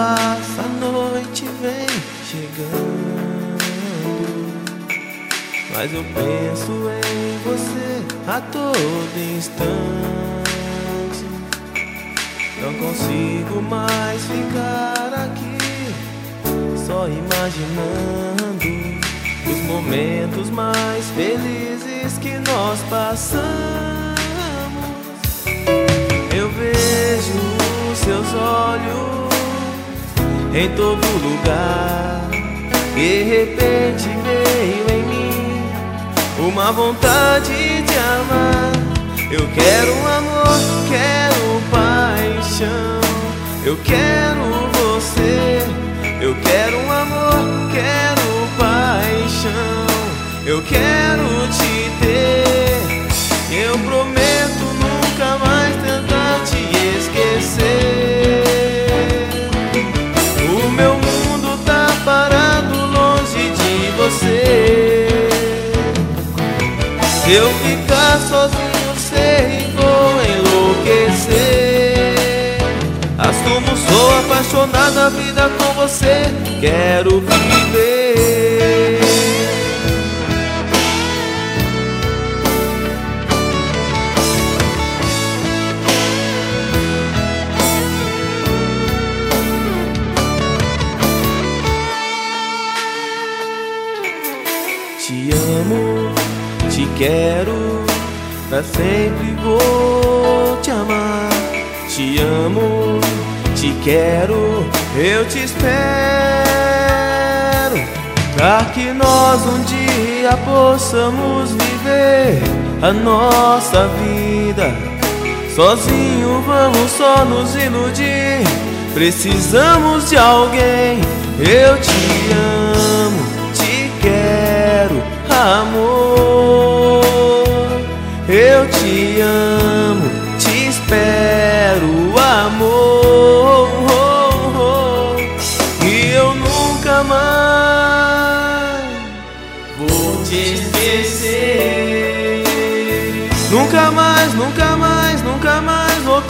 passa, a noite vem chegando, mas eu penso em você a todo instante. Não consigo mais ficar aqui só imaginando os momentos mais felizes que nós passamos. Eu vejo os seus olhos em todo lugar. De repente veio em mim uma vontade de amar. Eu quero amor, quero paixão. Eu quero você. Eu quero amor, quero paixão. Eu quero te ter. Eu prometo nunca mais tentar te esquecer. O meu mundo tá parado longe de você. Se eu ficar sozinho sei que vou enlouquecer. Assumo, sou apaixonado, a vida com você quero viver. Te amo, te quero, pra sempre vou te amar. Te amo, te quero, eu te espero, pra que nós um dia possamos viver a nossa vida. Sozinho vamos só nos iludir, precisamos de alguém. Eu te amo, te quero, amor. Eu te amo, te espero, amor. E eu nunca mais vou te esquecer. Nunca mais, nunca mais, nunca mais vou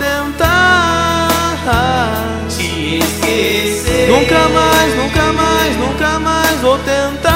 tentar te esquecer. Nunca mais, nunca mais, nunca mais vou tentar